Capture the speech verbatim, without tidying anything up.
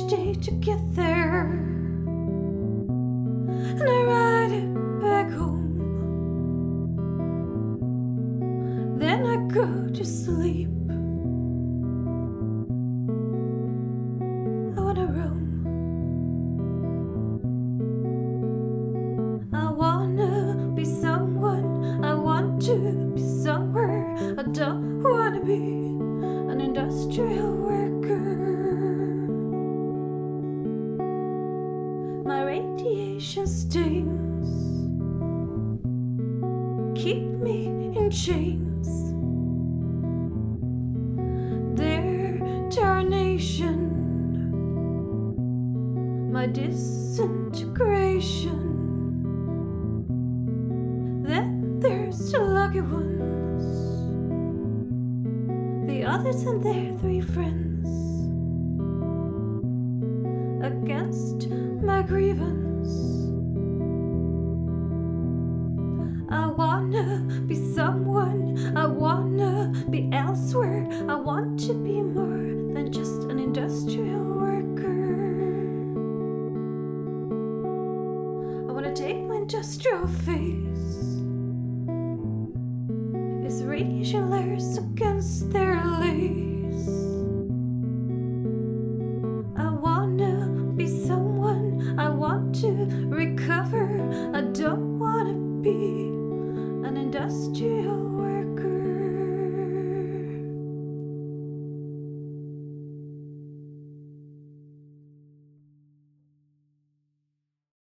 each day to get there, and I ride it back home. Then I go to sleep. I wanna roam. I wanna be someone. I want to be somewhere. I don't wanna be an industrial worker. My radiation stings keep me in chains. Their tarnation, my disintegration. Then there's the lucky ones, the others and their three friends, against my grievance. I wanna be someone. I wanna be elsewhere. I want to be more than just an industrial worker. I wanna take my industrial face, its radiation layers again.